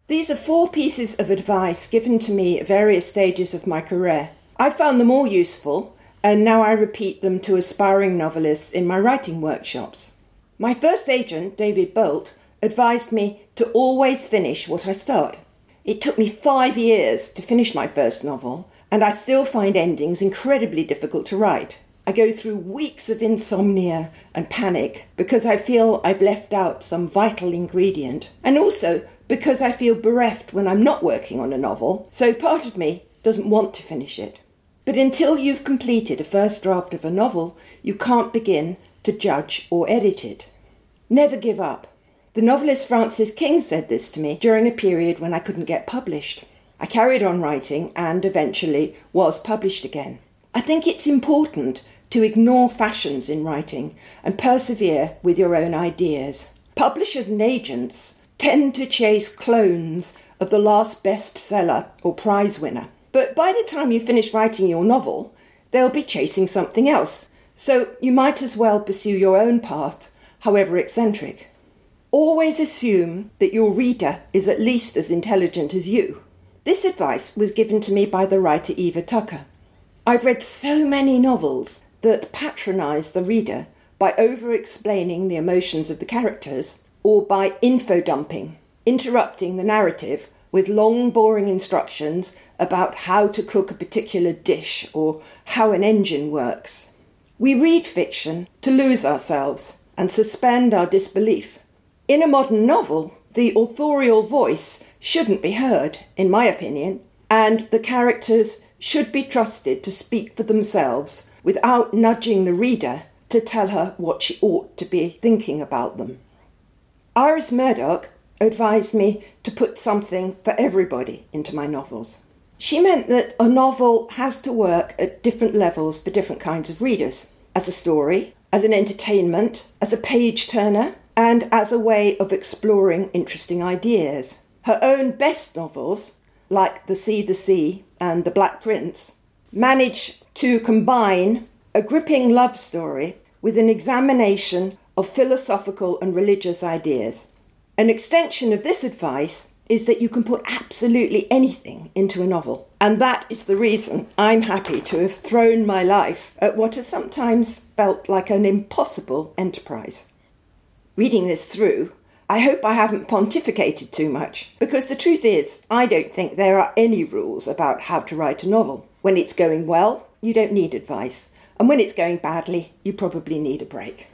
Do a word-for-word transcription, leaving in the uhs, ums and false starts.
These are four pieces of advice given to me at various stages of my career. I found them all useful, and now I repeat them to aspiring novelists in my writing workshops. My first agent, David Bolt, advised me to always finish what I start. It took me five years to finish my first novel, and I still find endings incredibly difficult to write. I go through weeks of insomnia and panic because I feel I've left out some vital ingredient, and also because I feel bereft when I'm not working on a novel, so part of me doesn't want to finish it. But until you've completed a first draft of a novel, you can't begin to judge or edit it. Never give up. The novelist Frances King said this to me during a period when I couldn't get published. I carried on writing and eventually was published again. I think it's important to ignore fashions in writing and persevere with your own ideas. Publishers and agents tend to chase clones of the last bestseller or prize winner. But by the time you finish writing your novel, they'll be chasing something else. So you might as well pursue your own path, however eccentric. Always assume that your reader is at least as intelligent as you. This advice was given to me by the writer Eva Tucker. I've read so many novels that patronise the reader by over-explaining the emotions of the characters or by info-dumping, interrupting the narrative with long, boring instructions about how to cook a particular dish or how an engine works. We read fiction to lose ourselves and suspend our disbelief. In a modern novel, the authorial voice shouldn't be heard, in my opinion, and the characters should be trusted to speak for themselves without nudging the reader to tell her what she ought to be thinking about them. Iris Murdoch advised me to put something for everybody into my novels. She meant that a novel has to work at different levels for different kinds of readers, as a story, as an entertainment, as a page-turner, and as a way of exploring interesting ideas. Her own best novels, like The Sea, the Sea and The Black Prince, manage to combine a gripping love story with an examination of philosophical and religious ideas. An extension of this advice is that you can put absolutely anything into a novel. And that is the reason I'm happy to have thrown my life at what has sometimes felt like an impossible enterprise. Reading this through, I hope I haven't pontificated too much, because the truth is, I don't think there are any rules about how to write a novel. When it's going well, you don't need advice, and when it's going badly, you probably need a break.